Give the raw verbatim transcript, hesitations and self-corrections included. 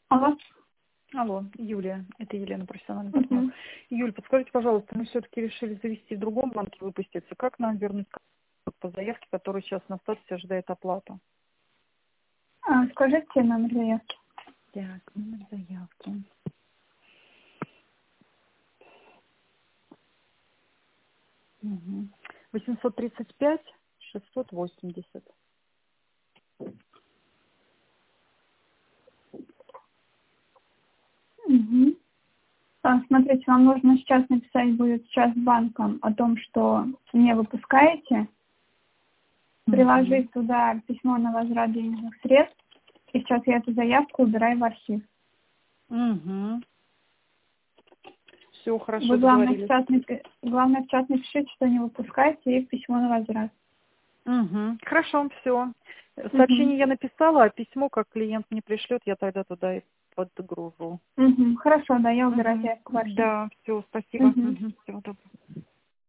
Алло. Алло, Юлия, это Елена, профессиональный Угу. партнер. Юль, подскажите, пожалуйста, мы все-таки решили завести в другом банке, выпуститься. Как нам вернуть по заявке, которая сейчас на статусе ожидает оплату? А, скажите номер заявки. Так, номер заявки. Угу. восемьсот тридцать пять шестьсот восемьдесят. Угу. А, смотрите, вам нужно сейчас написать будет сейчас банком о том, что не выпускаете, приложить Угу. туда письмо на возврат денежных средств, и сейчас я эту заявку убираю в архив. Угу. Все, хорошо, Вы, главное, договорились. сейчас, напи- главное, сейчас напишите, что не выпускаете, и письмо на возврат. Угу. Хорошо, все. Угу. Сообщение я написала, а письмо, как клиент мне пришлет, я тогда туда и подгружу. Угу. Хорошо, да, я убираю Угу. заявку в архив. Да, все, спасибо. Угу. Угу. Всего доброго.